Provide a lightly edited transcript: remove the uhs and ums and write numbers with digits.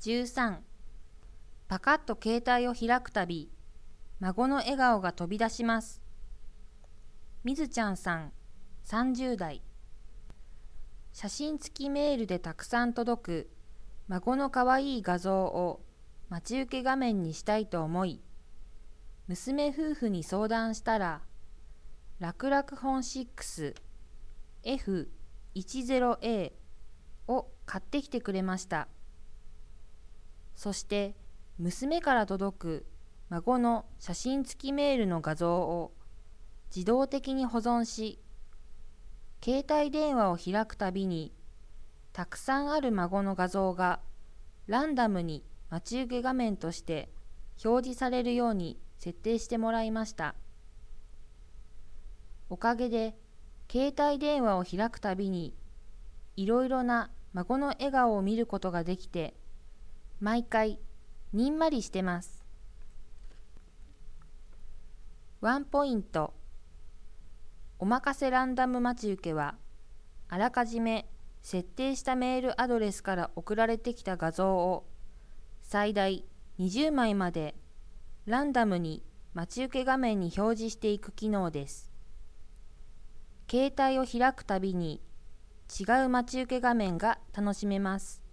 13パカッと携帯を開くたび、孫の笑顔が飛び出します。みずちゃんさん、30代。写真付きメールでたくさん届く孫のかわいい画像を待ち受け画面にしたいと思い、娘夫婦に相談したら、楽々本 6F10A を買ってきてくれました。そして娘から届く孫の写真付きメールの画像を自動的に保存し、携帯電話を開くたびにたくさんある孫の画像がランダムに待ち受け画面として表示されるように設定してもらいました。おかげで携帯電話を開くたびにいろいろな孫の笑顔を見ることができて、毎回にんまりしてます。ワンポイント。おまかせランダム待ち受けは、あらかじめ設定したメールアドレスから送られてきた画像を最大20枚までランダムに待ち受け画面に表示していく機能です。携帯を開くたびに違う待ち受け画面が楽しめます。